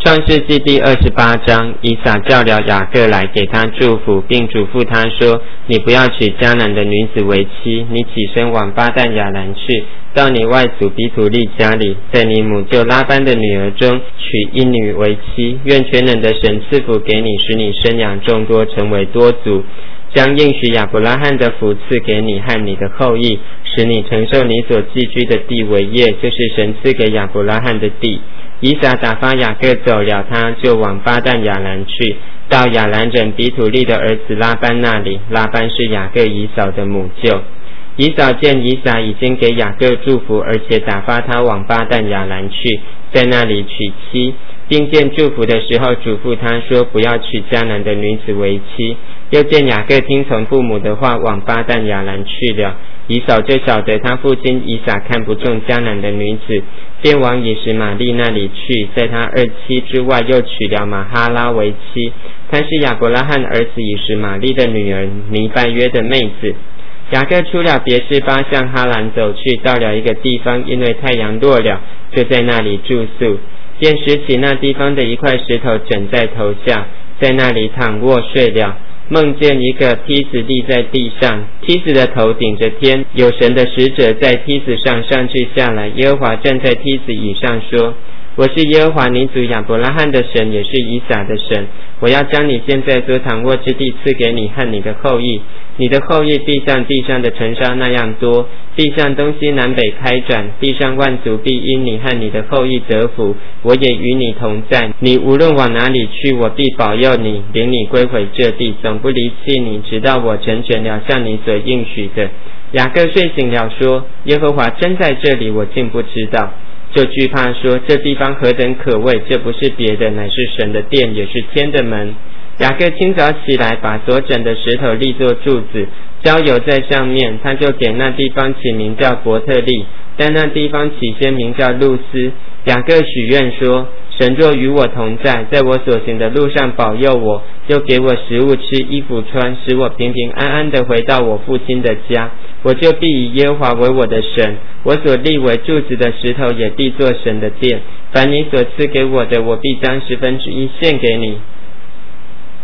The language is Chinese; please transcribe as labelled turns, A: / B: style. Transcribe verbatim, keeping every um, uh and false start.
A: 创世纪第二十八章，以撒叫了雅各来给他祝福，并嘱咐他说：你不要娶迦南的女子为妻，你起身往巴旦亚兰去，到你外祖比土利家里，在你母舅拉班的女儿中娶一女为妻。愿全能的神赐福给你，使你生养众多，成为多族，将应许亚伯拉罕的福赐给你和你的后裔，使你承受你所寄居的地为业，就是神赐给亚伯拉罕的地。以撒打发雅各走了，他就往巴旦亚兰去，到亚兰人比土利的儿子拉班那里。拉班是雅各以扫的母舅。以扫见以撒已经给雅各祝福，而且打发他往巴旦亚兰去，在那里娶妻，并见祝福的时候嘱咐他说：不要娶迦南的女子为妻。又见雅各听从父母的话，往巴旦亚兰去了。以扫就晓得他父亲以撒看不中迦南的女子，便往以实玛利那里去，在他二妻之外又娶了玛哈拉为妻。她是亚伯拉罕儿子以实玛利的女儿尼拜约的妹子。雅各出了别是巴，向哈兰走去，到了一个地方，因为太阳落了，就在那里住宿，便拾起那地方的一块石头枕在头下，在那里躺卧睡了。梦见一个梯子立在地上，梯子的头顶着天，有神的使者在梯子上上去下来。耶和华站在梯子以上说：我是耶和华你祖亚伯拉罕的神，也是以撒的神。我要将你现在所躺卧之地赐给你和你的后裔，你的后裔必像地上的尘沙那样多，必向东西南北开展，地上万族必因你和你的后裔得福。我也与你同在，你无论往哪里去，我必保佑你，领你归回这地，总不离弃你，直到我成全了向你所应许的。雅各睡醒了说：耶和华真在这里，我竟不知道。就惧怕说：这地方何等可畏，这不是别的，乃是神的殿，也是天的门。雅各清早起来，把所枕的石头立作柱子，浇油在上面，他就给那地方起名叫伯特利，但那地方起先名叫路斯。雅各许愿说：神若与我同在，在我所行的路上保佑我，又给我食物吃，衣服穿，使我平平安安地回到我父亲的家，我就必以耶和华为我的神，我所立为柱子的石头也必作神的殿。凡你所赐给我的，我必将十分之一献给你。